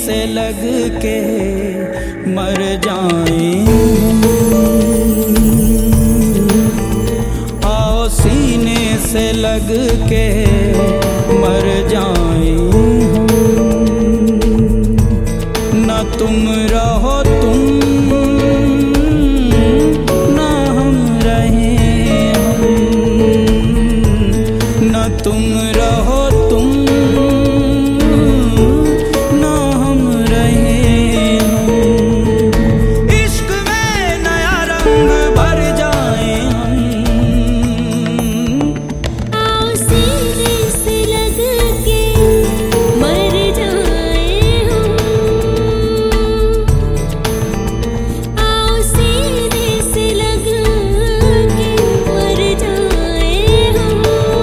से लग के मर जाएं। आओ सीने से लग के मर जाएं। न तुम रहो तुम न हम रहें न तुम रहो तुम न हम रहें। इश्क में नया रंग भर जाएं हम। आओ सीने से लग के मर जाएं हम। आओ सीने से लग के मर जाएं हम।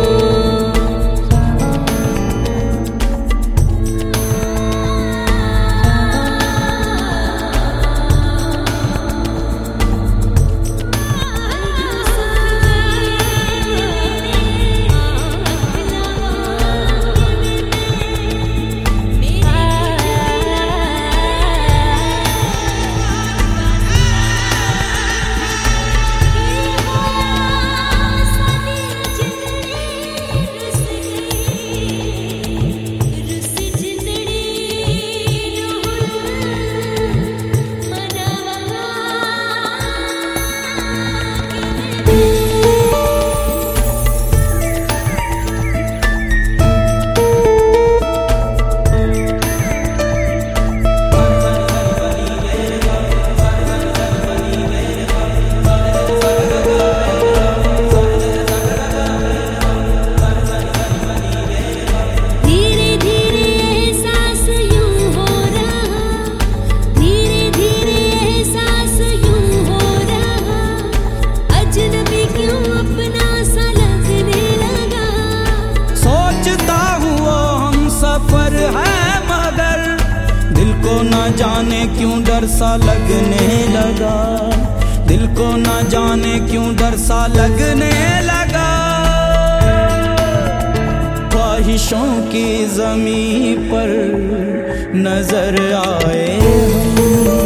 न जाने क्यों डर सा लगने लगा। दिल को न जाने क्यों डर सा लगने लगा। ख्वाहिशों की ज़मीं पर नजर आए हम।